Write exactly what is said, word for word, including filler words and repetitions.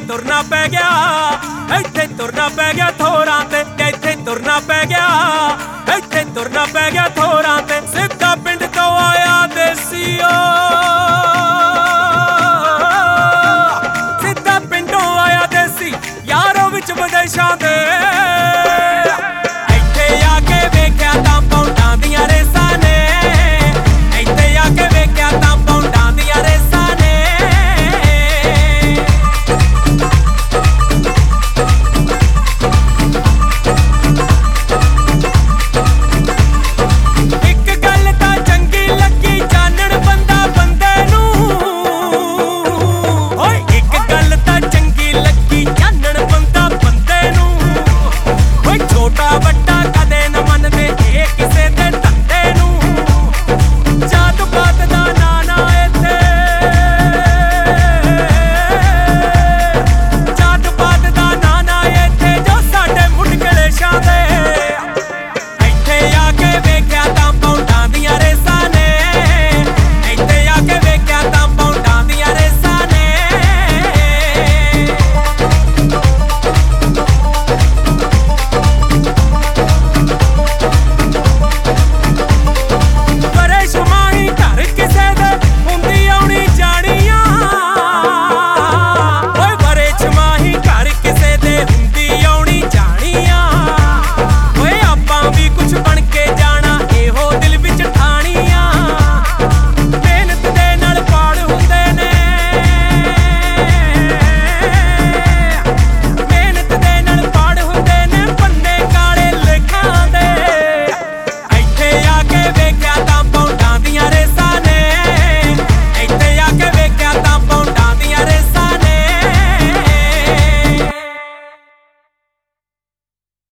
ਤੁਰਨਾ ਪੈ ਗਿਆ, ਇੱਥੇ ਤੁਰਨਾ ਪੈ ਗਿਆ ਥੋਰਾਂ ਤੇ, ਇੱਥੇ ਤੁਰਨਾ ਪੈ ਗਿਆ, ਇੱਥੇ ਤੁਰਨਾ ਪੈ ਗਿਆ ਥੋਰਾਂ ਤੇ। ਸਿੱਧਾ ਪਿੰਡ ਤੋਂ ਆਇਆ ਦੇਸੀਓ, ਸਿੱਧਾ ਪਿੰਡੋਂ ਆਇਆ ਦੇਸੀ ਯਾਰੋ ਵਿੱਚ ਵਿਦੇਸ਼ਾਂ ਦੇ। ਇੱਥੇ ਆ ਕੇ ਵੇਖਿਆ ਤਾਂ ਪੌਂਡਾਂ ਦੀਆਂ ਰੇਸਾਂ ਨੇ, ਇੱਥੇ ਆ ਕੇ ਵੇਖਿਆ ਤਾਂ ਪੌਂਡਾਂ ਦੀਆਂ ਰੇਸਾਂ ਨੇ। ਇੱਕ ਗੱਲ ਤਾਂ ਚੰਗੀ ਲੱਗੀ ਜਾਣਨ ਬੰਦਾ ਬੰਦੇ ਨੂੰ, ਓਏ ਇੱਕ ਗੱਲ ਤਾਂ ਚੰਗੀ ਲੱਗੀ ਜਾਣਨ ਬੰਦਾ ਬੰਦੇ ਨੂੰ। ਓਏ ਛੋਟਾ ਵੱਡਾ ਕਦੇ ਨਾ ਮੰਨਦੇ ਇਹ ਕਿਸੇ ਦੇ ਧੰਦੇ ਨੂੰ। ਜਾਤ ਪਾਤ ਦਾ ਨਾਂ ਨਾ ਇੱਥੇ, ਜਾਤ ਪਾਤ ਦਾ ਨਾਂ ਨਾ ਇੱਥੇ ਜੋ ਸਾਡੇ ਮੁੰਡੇ ਸ਼ਾਂ ਦੇ। ਇੱਥੇ ਆ ਕੇ ਵੇਖਿਆ ਤਾਂ ਪੌਂਡਾਂ ਦੀਆਂ ਰੇਸਾਂ ਨੇ, ਇੱਥੇ ਆ ਕੇ ਵੇਖਿਆ ਤਾਂ ਪੌਂਡਾਂ ਦੀਆਂ ਰੇਸਾਂ ਨੇ। ਪਰੇਸ਼ਾਨੀ ਘਰ ਕਿਸੇ ਦੇ ਹੁੰਦੀ ਆਉਣੀ ਜਾਣੀਆਂ, ਓਏ ਪਰੇਸ਼ਾਨੀ ਘਰ ਕਿਸੇ ਦੇ ਹੁੰਦੀ ਆਉਣੀ ਜਾਣੀਆਂ। ਓਏ ਆਪਾਂ ਵੀ ਕੁਛ ਬਣ ਕੇ ਜਾਣਾ ਇਹੋ ਦਿਲ ਵਿੱਚ ਠਾਣੀਆਂ। ਮਿਹਨਤ ਦੇ ਨਾਲ ਪਾੜ ਹੁੰਦੇ ਨੇ, ਮਿਹਨਤ ਦੇ ਨਾਲ ਪਾੜ ਹੁੰਦੇ ਨੇ ਪੰਨੇ ਕਾਲੇ ਲੇਖਾਂ ਦੇ। ਇੱਥੇ ਆ ਕੇ ਵੇਖਿਆ ਤਾਂ